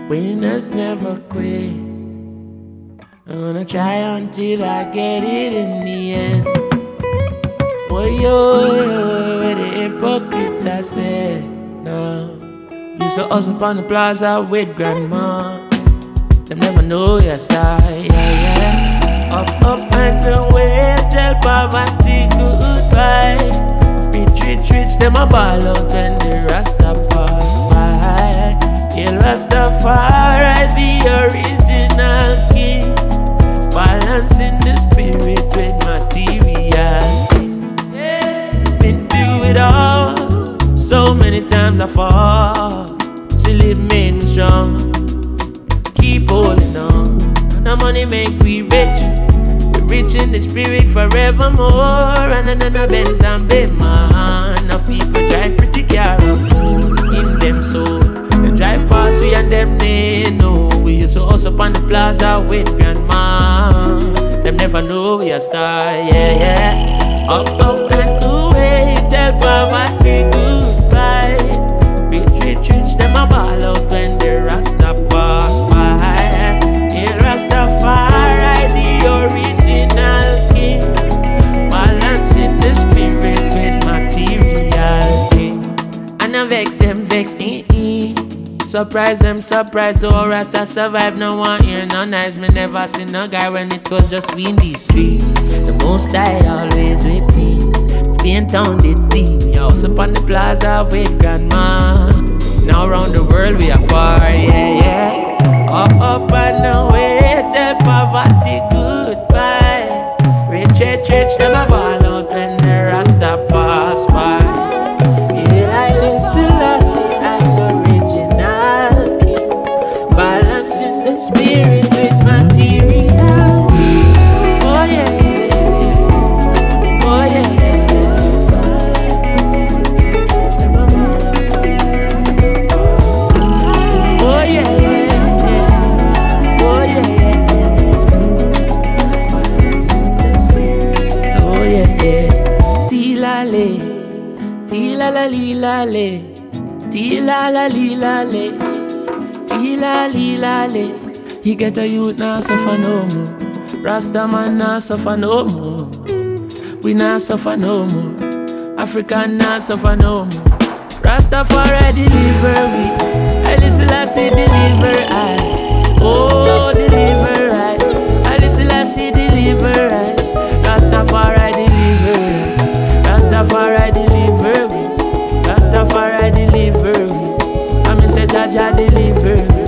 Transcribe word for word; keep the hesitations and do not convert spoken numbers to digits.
Winners never quit. I'm gonna try until I get it in the end. Boy, yo, where the hypocrites I said, no. Used to hustle on the plaza with grandma. Them never know your style, yeah, yeah. Up, up and away, tell poverty goodbye. Rich, rich, rich, them a ball out when the Rasta pass by. Kill Rastafari, the original king. Balancing the spirit with material things. Been through it all, so many times I fall. Still it made me strong. Keep holding on, and the money make we rich. We're rich in the spirit forevermore. And then the Benz and Bema. Now people drive pretty car in them soul. They drive past we and them they know. We used to hustle on the plaza with grandma. Them never know we a star, yeah, yeah. Up, up and away, tell poverty goodbye. Rich, rich, rich, them a ball out when the Rasta pass by. Yeah, Rastafari, the original king. Balancing the spirit with material things. And I vex them, vex, eh, eh. Surprise them, surprise, oh Rasta survive. No one hear no nice. Me never seen no guy when it was just we in these streets. The most I always with me. Spain town did see me. House up on the plaza with grandma. Now around the world we are far, yeah, yeah. Up, up and away, tell poverty goodbye. Rich, rich, rich, them a ball out when the Rasta pass by. Yeah, I listen, Selassie, I original king. Balancing the spirit with material. Oh yeah, yeah. Oh yeah, yeah. Tila la li la le, tila la li la le, tila li la le. He get a youth now suffer no more. Rasta man now suffer no more. We now suffer no more. African now suffer no more. Rastafari deliver we. I listen I say deliver I. Oh deliver I. I listen I say deliver I. Rastafari deliver I. Rastafari deliver me. Rastafari deliver me. I'm in say Jaja deliver me.